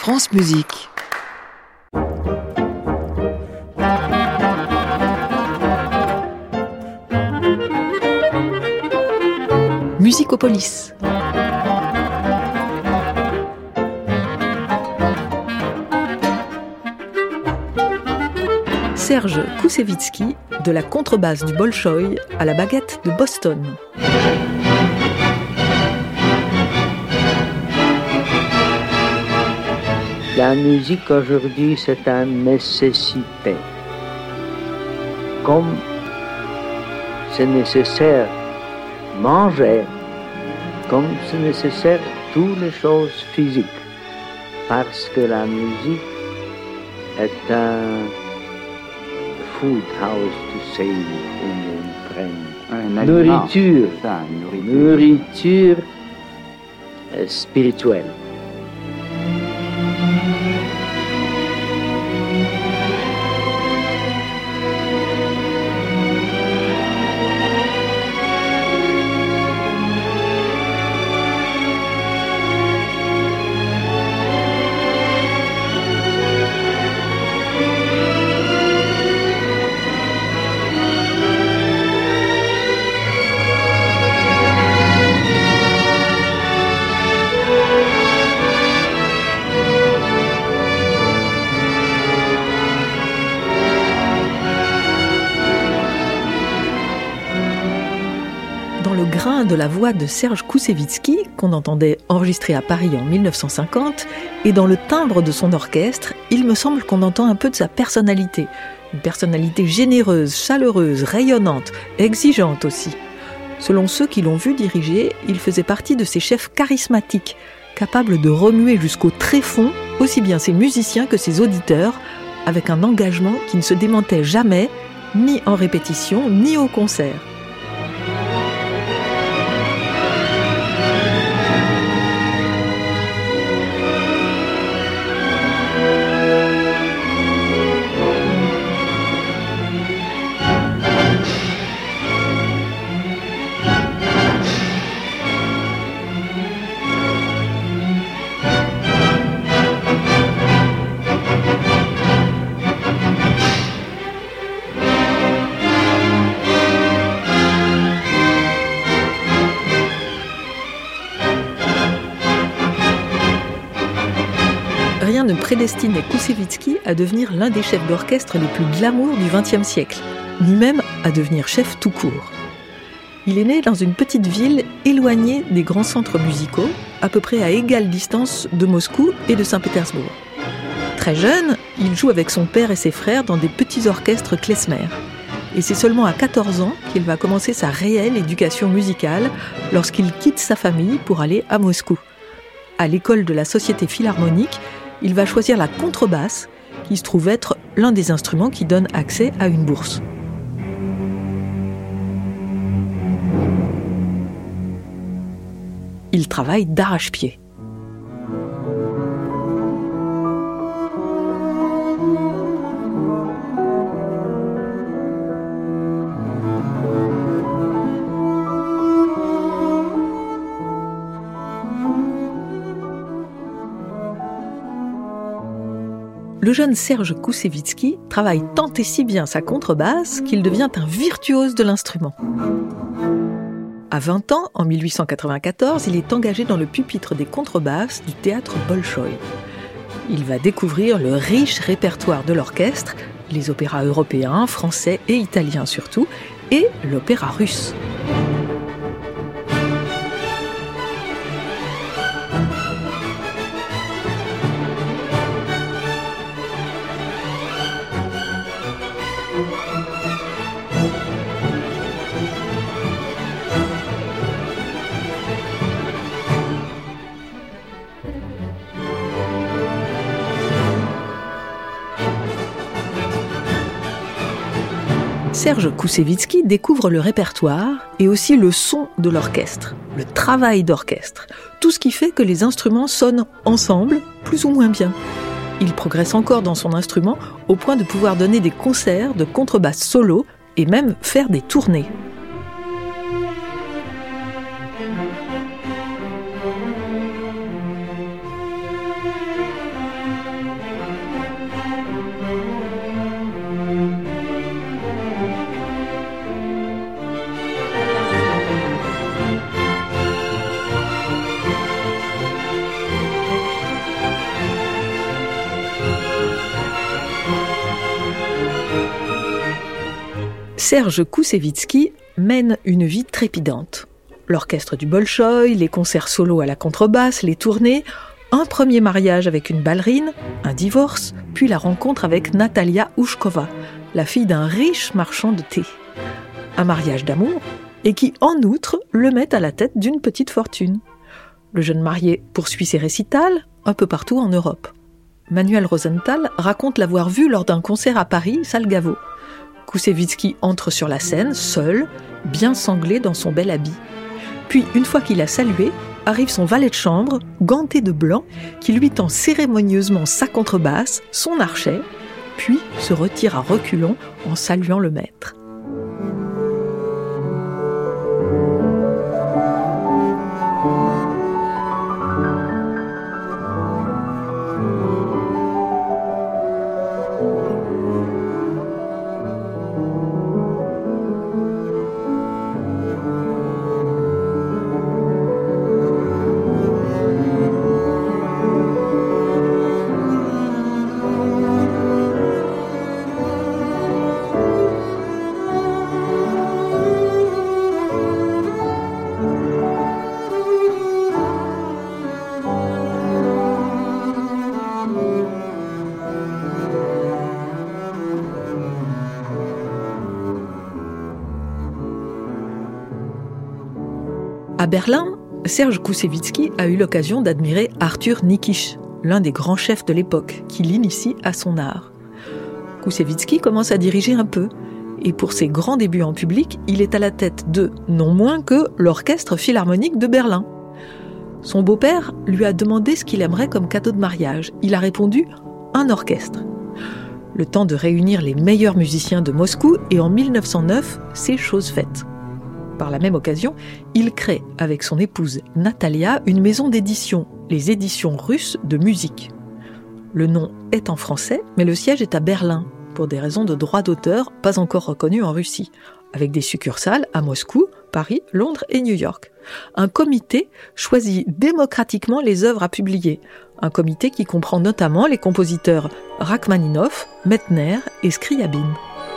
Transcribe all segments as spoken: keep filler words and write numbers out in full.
France Musique. Musicopolis. Serge Koussevitzky, de la contrebasse du Bolchoï à la baguette de Boston. La musique aujourd'hui, c'est une nécessité. Comme c'est nécessaire manger, comme c'est nécessaire toutes les choses physiques. Parce que la musique est un food house, to say in French. Nourriture, ça, nourriture. nourriture euh, spirituelle. De la voix de Serge Koussevitzky, qu'on entendait enregistré à Paris en dix-neuf cent cinquante, et dans le timbre de son orchestre, il me semble qu'on entend un peu de sa personnalité. Une personnalité généreuse, chaleureuse, rayonnante, exigeante aussi. Selon ceux qui l'ont vu diriger, il faisait partie de ces chefs charismatiques, capables de remuer jusqu'au tréfonds aussi bien ses musiciens que ses auditeurs, avec un engagement qui ne se démentait jamais, ni en répétition, ni au concert. Rien ne prédestinait Koussevitzky à devenir l'un des chefs d'orchestre les plus glamour du vingtième siècle, ni même à devenir chef tout court. Il est né dans une petite ville éloignée des grands centres musicaux, à peu près à égale distance de Moscou et de Saint-Pétersbourg. Très jeune, il joue avec son père et ses frères dans des petits orchestres klezmer. Et c'est seulement à quatorze ans qu'il va commencer sa réelle éducation musicale lorsqu'il quitte sa famille pour aller à Moscou. À l'école de la Société Philharmonique, il va choisir la contrebasse, qui se trouve être l'un des instruments qui donne accès à une bourse. Il travaille d'arrache-pied. Le jeune Serge Koussevitzky travaille tant et si bien sa contrebasse qu'il devient un virtuose de l'instrument. À vingt ans, en dix-huit cent quatre-vingt-quatorze, il est engagé dans le pupitre des contrebasses du théâtre Bolchoï. Il va découvrir le riche répertoire de l'orchestre, les opéras européens, français et italiens surtout, et l'opéra russe. Serge Koussevitzky découvre le répertoire et aussi le son de l'orchestre, le travail d'orchestre, tout ce qui fait que les instruments sonnent ensemble, plus ou moins bien. Il progresse encore dans son instrument au point de pouvoir donner des concerts de contrebasse solo et même faire des tournées. Serge Koussevitzky mène une vie trépidante. L'orchestre du Bolchoï, les concerts solos à la contrebasse, les tournées, un premier mariage avec une ballerine, un divorce, puis la rencontre avec Natalia Ouchkova, la fille d'un riche marchand de thé. Un mariage d'amour, et qui, en outre, le met à la tête d'une petite fortune. Le jeune marié poursuit ses récitals un peu partout en Europe. Manuel Rosenthal raconte l'avoir vu lors d'un concert à Paris, salle Gaveau. Koussevitzky entre sur la scène, seul, bien sanglé dans son bel habit. Puis, une fois qu'il a salué, arrive son valet de chambre, ganté de blanc, qui lui tend cérémonieusement sa contrebasse, son archet, puis se retire à reculons en saluant le maître. À Berlin, Serge Koussevitzky a eu l'occasion d'admirer Arthur Nikisch, l'un des grands chefs de l'époque, qui l'initie à son art. Koussevitzky commence à diriger un peu, et pour ses grands débuts en public, il est à la tête de, non moins que, l'Orchestre Philharmonique de Berlin. Son beau-père lui a demandé ce qu'il aimerait comme cadeau de mariage. Il a répondu « un orchestre ». Le temps de réunir les meilleurs musiciens de Moscou, et en mille neuf cent neuf, c'est chose faite. Par la même occasion, il crée, avec son épouse Natalia, une maison d'édition, les éditions russes de musique. Le nom est en français, mais le siège est à Berlin, pour des raisons de droit d'auteur pas encore reconnues en Russie, avec des succursales à Moscou, Paris, Londres et New York. Un comité choisit démocratiquement les œuvres à publier, un comité qui comprend notamment les compositeurs Rachmaninov, Medtner et Scriabine.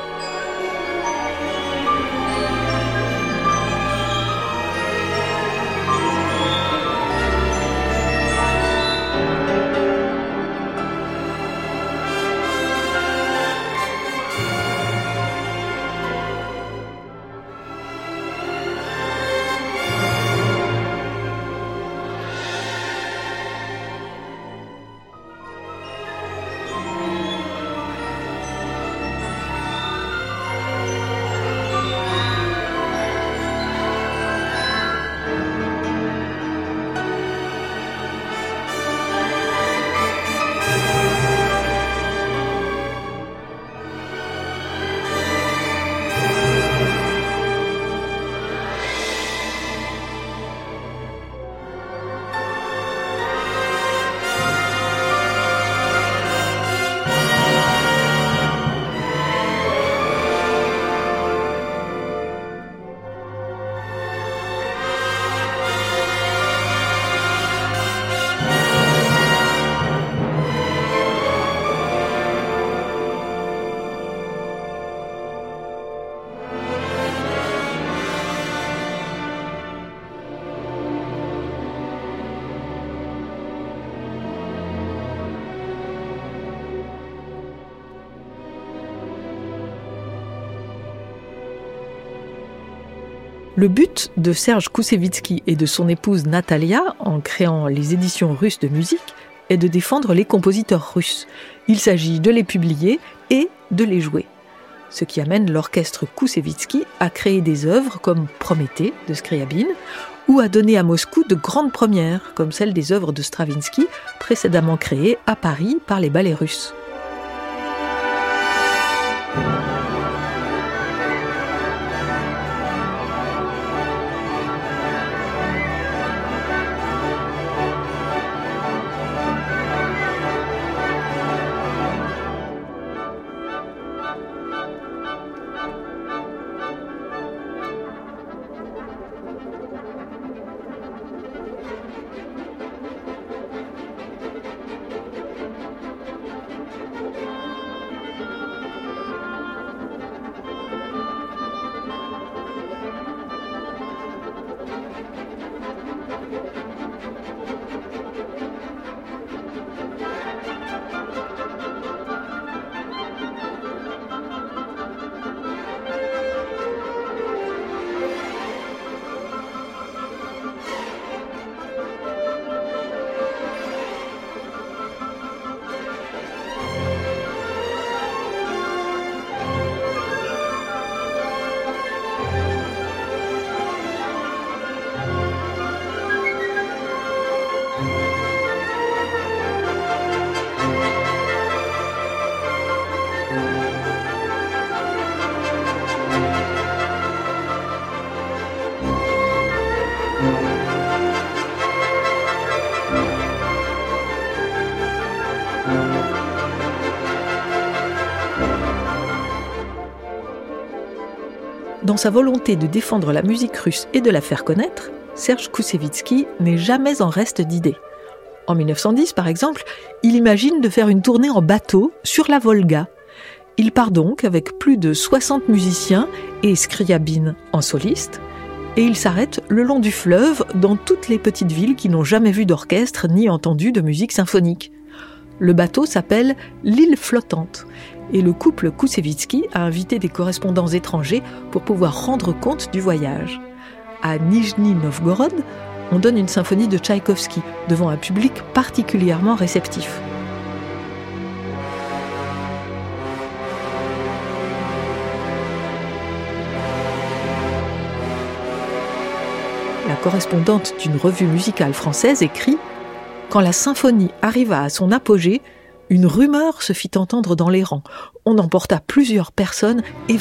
Le but de Serge Koussevitzky et de son épouse Natalia, en créant les éditions russes de musique, est de défendre les compositeurs russes. Il s'agit de les publier et de les jouer. Ce qui amène l'orchestre Koussevitzky à créer des œuvres comme Prométhée de Scriabine ou à donner à Moscou de grandes premières, comme celle des œuvres de Stravinsky, précédemment créées à Paris par les ballets russes. Dans sa volonté de défendre la musique russe et de la faire connaître, Serge Koussevitzky n'est jamais en reste d'idées. En dix-neuf cent dix, par exemple, il imagine de faire une tournée en bateau sur la Volga. Il part donc avec plus de soixante musiciens et Scriabine en soliste, et il s'arrête le long du fleuve dans toutes les petites villes qui n'ont jamais vu d'orchestre ni entendu de musique symphonique. Le bateau s'appelle l'île flottante, et le couple Koussevitzky a invité des correspondants étrangers pour pouvoir rendre compte du voyage. À Nijni Novgorod, on donne une symphonie de Tchaïkovski devant un public particulièrement réceptif. La correspondante d'une revue musicale française écrit « Quand la symphonie arriva à son apogée, une rumeur se fit entendre dans les rangs. On emporta plusieurs personnes évanouies. »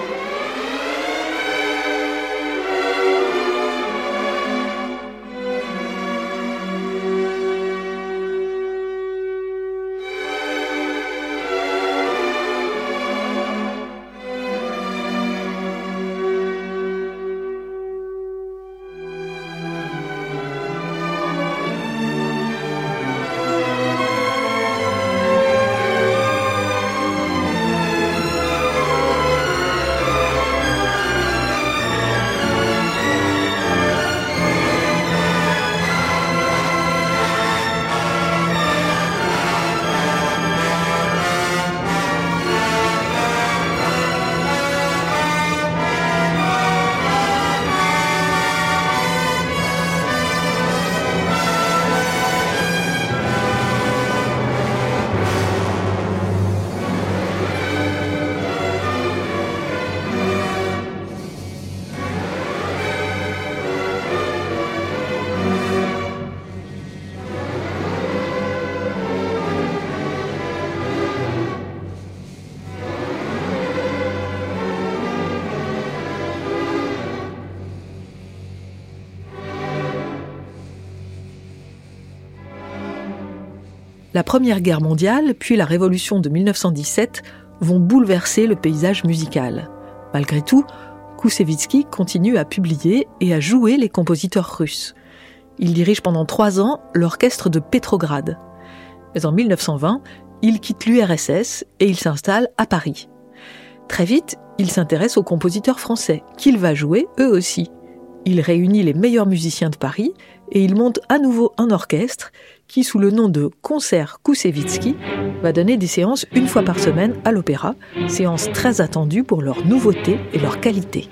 La Première Guerre mondiale, puis la Révolution de dix-neuf cent dix-sept vont bouleverser le paysage musical. Malgré tout, Koussevitzky continue à publier et à jouer les compositeurs russes. Il dirige pendant trois ans l'orchestre de Petrograd. Mais en dix-neuf cent vingt, il quitte l'U R S S et il s'installe à Paris. Très vite, il s'intéresse aux compositeurs français, qu'il va jouer eux aussi. Il réunit les meilleurs musiciens de Paris et il monte à nouveau un orchestre qui, sous le nom de Concert Koussevitzky, va donner des séances une fois par semaine à l'opéra, séances très attendues pour leur nouveauté et leur qualité.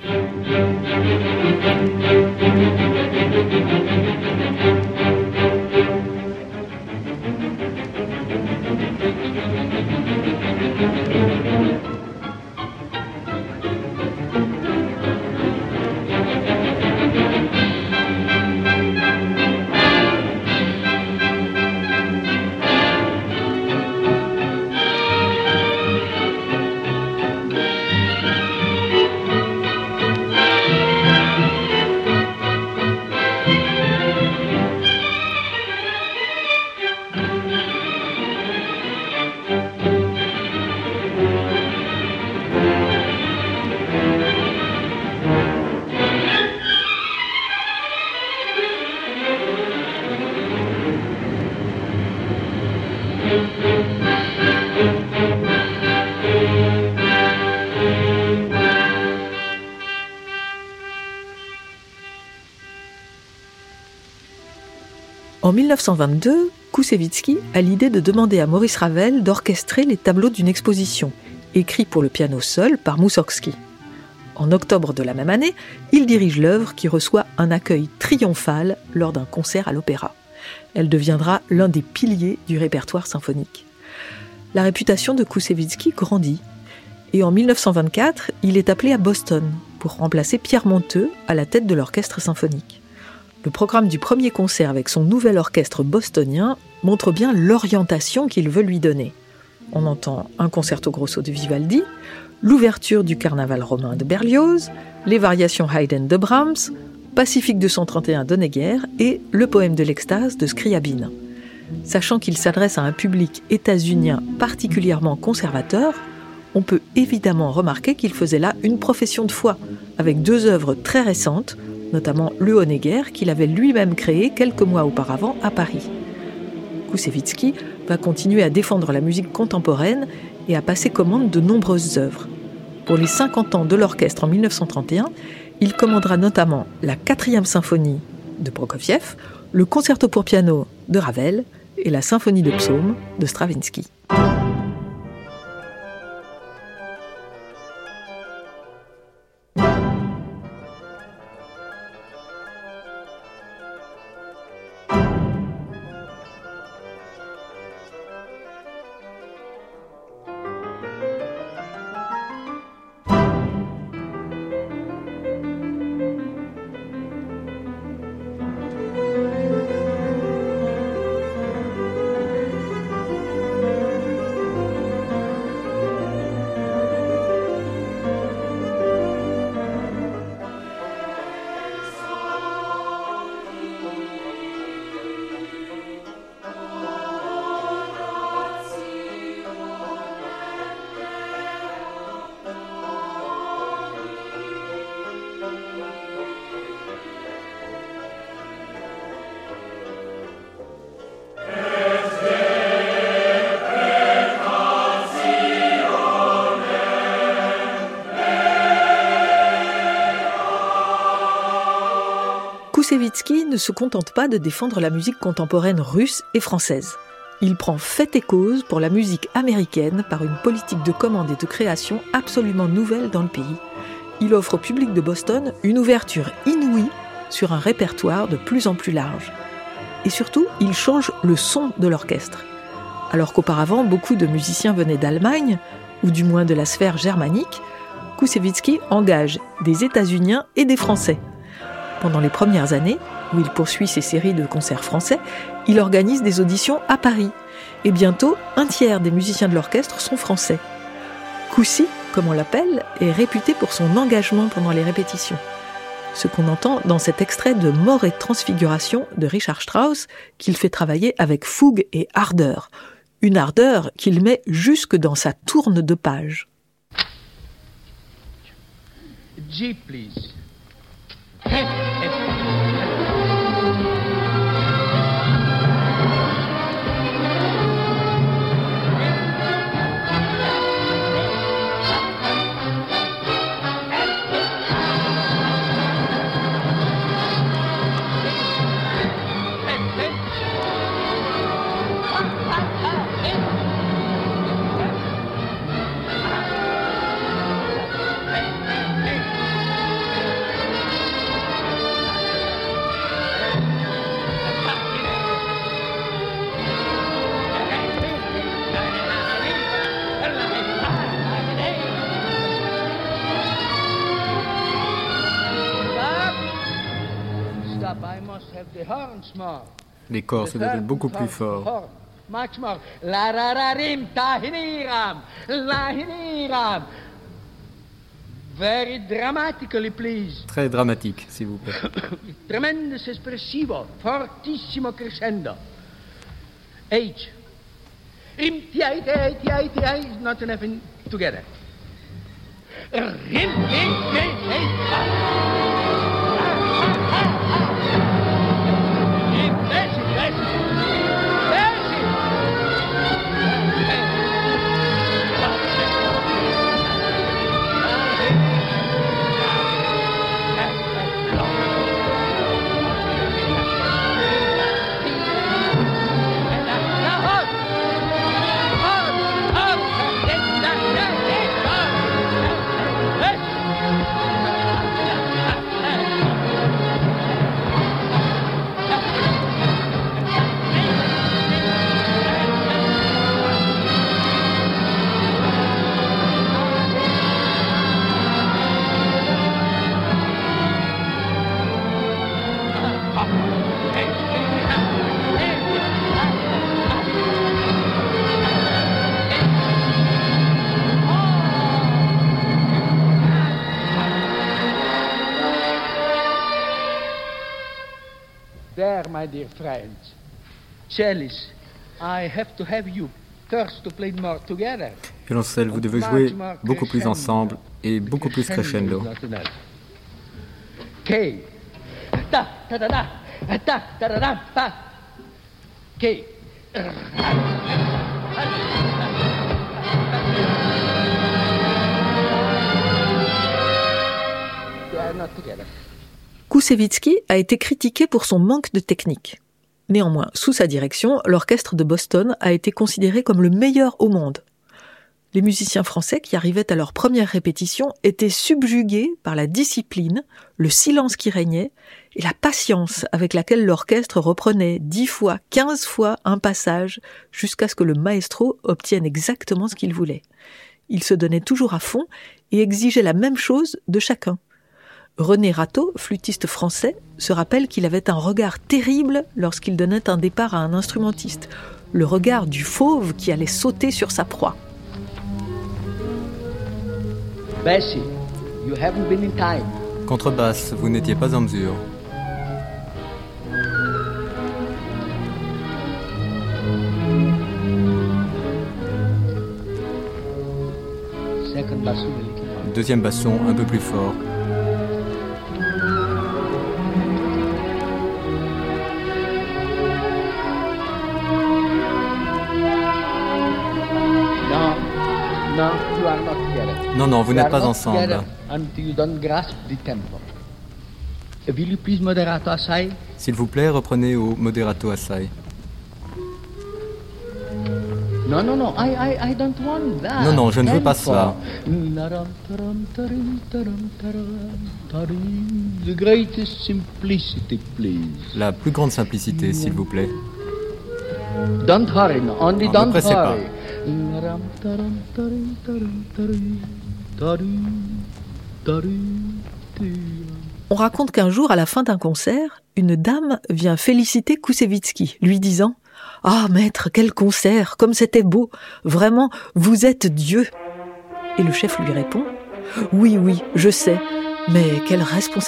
En dix-neuf cent vingt-deux, Koussevitzky a l'idée de demander à Maurice Ravel d'orchestrer les tableaux d'une exposition, écrits pour le piano seul par Moussorgsky. En octobre de la même année, il dirige l'œuvre qui reçoit un accueil triomphal lors d'un concert à l'opéra. Elle deviendra l'un des piliers du répertoire symphonique. La réputation de Koussevitzky grandit. Et en dix-neuf cent vingt-quatre, il est appelé à Boston pour remplacer Pierre Monteux à la tête de l'orchestre symphonique. Le programme du premier concert avec son nouvel orchestre bostonien montre bien l'orientation qu'il veut lui donner. On entend un concerto grosso de Vivaldi, l'ouverture du carnaval romain de Berlioz, les variations Haydn de Brahms, Pacifique deux cent trente et un d'Honegger et le poème de l'extase de Scriabine. Sachant qu'il s'adresse à un public états-unien particulièrement conservateur, on peut évidemment remarquer qu'il faisait là une profession de foi, avec deux œuvres très récentes, notamment Le Honegger, qu'il avait lui-même créé quelques mois auparavant à Paris. Koussevitzky va continuer à défendre la musique contemporaine et à passer commande de nombreuses œuvres. Pour les cinquante ans de l'orchestre en dix-neuf cent trente et un, il commandera notamment la quatrième symphonie de Prokofiev, le concerto pour piano de Ravel et la symphonie de psaumes de Stravinsky. Koussevitzky ne se contente pas de défendre la musique contemporaine russe et française. Il prend fait et cause pour la musique américaine par une politique de commande et de création absolument nouvelle dans le pays. Il offre au public de Boston une ouverture inouïe sur un répertoire de plus en plus large. Et surtout, il change le son de l'orchestre. Alors qu'auparavant, beaucoup de musiciens venaient d'Allemagne, ou du moins de la sphère germanique, Koussevitzky engage des États-Uniens et des Français. Pendant les premières années, où il poursuit ses séries de concerts français, il organise des auditions à Paris. Et bientôt, un tiers des musiciens de l'orchestre sont français. Koussi, comme on l'appelle, est réputé pour son engagement pendant les répétitions. Ce qu'on entend dans cet extrait de Mort et Transfiguration de Richard Strauss, qu'il fait travailler avec fougue et ardeur. Une ardeur qu'il met jusque dans sa tourne de page. G, please. Les corps se doivent être beaucoup plus forts. Very dramatically, please. Très dramatique, s'il vous plaît. Tremendous espressivo, fortissimo crescendo. H. Rim, ti, ti, ti, ti, ti, not enough in together. Rim, rim, rim, rim. There, my dear friends, cellist, Violoncelle, vous devez jouer beaucoup plus ensemble et beaucoup plus crescendo. K. Ta ta ta ta ta ta ta ta. K. Koussevitzky a été critiqué pour son manque de technique. Néanmoins, sous sa direction, l'orchestre de Boston a été considéré comme le meilleur au monde. Les musiciens français qui arrivaient à leur première répétition étaient subjugués par la discipline, le silence qui régnait et la patience avec laquelle l'orchestre reprenait dix fois, quinze fois un passage jusqu'à ce que le maestro obtienne exactement ce qu'il voulait. Il se donnait toujours à fond et exigeait la même chose de chacun. René Rateau, flûtiste français, se rappelle qu'il avait un regard terrible lorsqu'il donnait un départ à un instrumentiste, le regard du fauve qui allait sauter sur sa proie. Bessie, you haven't been in time. Contrebasse, vous n'étiez pas en mesure. Second basson, Deuxième basson, un peu plus fort. No, no, you are not together. Non, non, vous We n'êtes are pas not ensemble. together until you don't grasp the tempo. Will you please moderato assai? S'il vous plaît, reprenez au moderato assai. No, no, no, I, I, I don't want that. Non, non, je ne veux pas Tempo. ça. The greatest simplicity, please. La plus grande simplicité, s'il vous plaît. Don't hurry, no. Only Non, ne don't pressez pas. hurry. On raconte qu'un jour, à la fin d'un concert, une dame vient féliciter Koussevitzky, lui disant « Ah, maître, quel concert, comme c'était beau! Vraiment, vous êtes Dieu !» Et le chef lui répond « Oui, oui, je sais, mais quelle responsabilité !»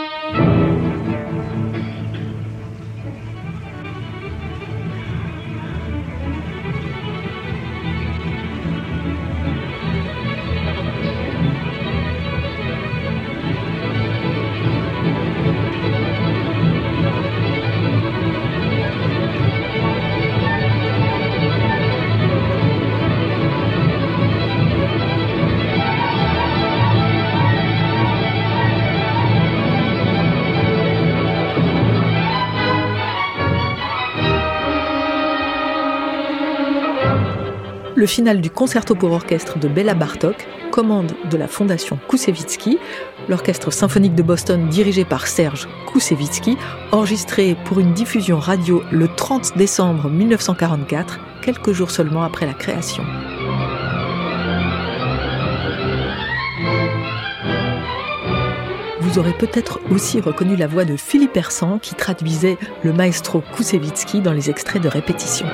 Le final du concerto pour orchestre de Béla Bartók, commande de la fondation Koussevitzky, l'orchestre symphonique de Boston dirigé par Serge Koussevitzky, enregistré pour une diffusion radio le trente décembre mille neuf cent quarante-quatre, quelques jours seulement après la création. Vous aurez peut-être aussi reconnu la voix de Philippe Hersan qui traduisait le maestro Koussevitzky dans les extraits de répétition.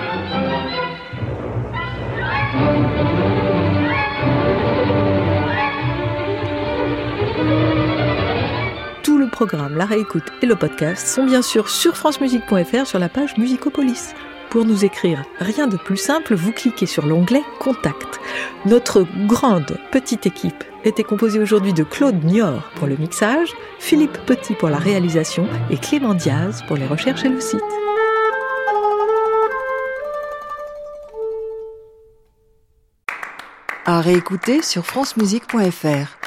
Tout le programme, la réécoute et le podcast sont bien sûr sur francemusique point f r sur la page Musicopolis. Pour nous écrire, rien de plus simple, vous cliquez sur l'onglet « Contact ». Notre grande petite équipe était composée aujourd'hui de Claude Niort pour le mixage, Philippe Petit pour la réalisation et Clément Diaz pour les recherches et le site. À réécouter sur francemusique point f r.